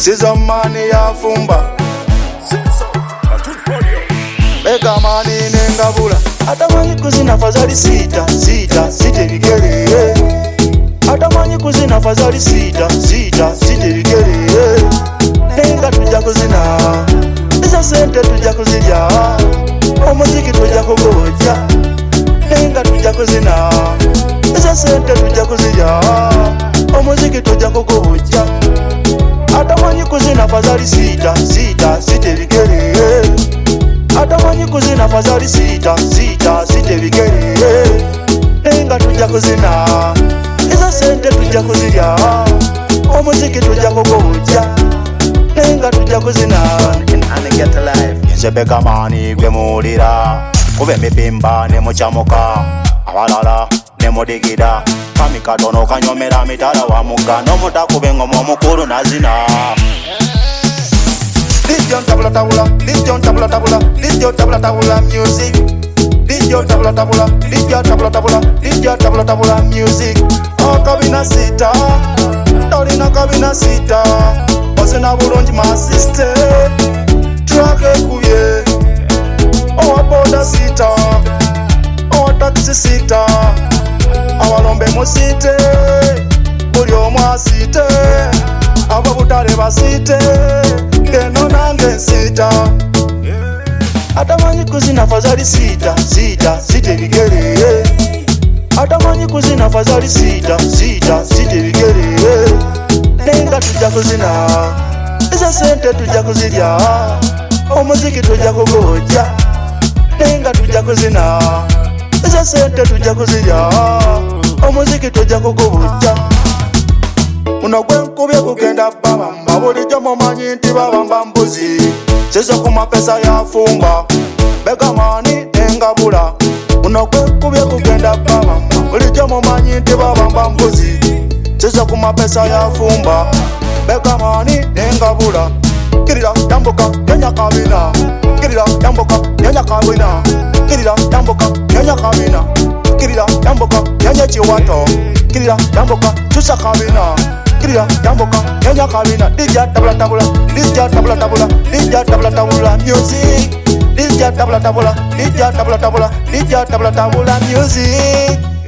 Sizo mani yafumba Bega mani nengabula Atamanyi kuzina fazali sita site bigere Atamanyi kuzina fazali sita site bigere Nenga tujja kuzina Iza sente tujja kuzirya Omuziki tujja kugoja Nenga tujja kuzina Iza sente tujja kuzirya Omuziki tujja kugoja Atamanyi kuzina fazali sita site bigere Atamanyi kuzina fazali sita site bigere Nenga tujja kuzina Iza sente tujja kuzirya Omuziki tujja kugoja Nenga tujja kuzina And get alive. Nzebeka mani gwe muwulira Kube mipimba ne mucamuka Abalala ne mudigida Kami katono kanyomera mitala wa muga Nomutakube ngoma omukulu nazina Lijon tabula tabula, lijon tabula tabula, lijon tabula tabula music Lijon tabula tabula, lijon tabula tabula, lijon tabula tabula music Kabina sita, Dolina kabina sita Osena bulungi my sister Track ekuye Owa boda sita Owa taxi sita Awalombe musite Buli omwe asite Ababutale basite Keno nange sita Atamanyi kuzina fazali sita site bigere Atamanyi kuzina fazali sita site bigere Nenga tujja kuzina Iza sente tujja kuzirya Omuziki tujja kugoja Nenga tujja kuzina Iza sente tujja kuzirya Omuziki tujja kugoja Muno gwe nkubye kugenda babamba Bulijjo mumanyi nti babamba mbuzi Sizo ku mapesa yafumba Bega mani engabula Muno gwe nkubye kugenda babamba Bulijjo mumanyi nti babamba mbuzi Sizo ku mapesa yafumba Bega mani engabula Kirira yambuka yanya kabina Kirira yambuka yanya kabina Kirira yambuka yanya kabina Kirira yambuka yanya chiwato Kirira yambuka chusa kabina Kirira yambuka yanya kabina Dija tabula tabula Dija tabula tabula Dija tabula tabula music Dija tabula tabula Dija tabula tabula Dija tabula tabula music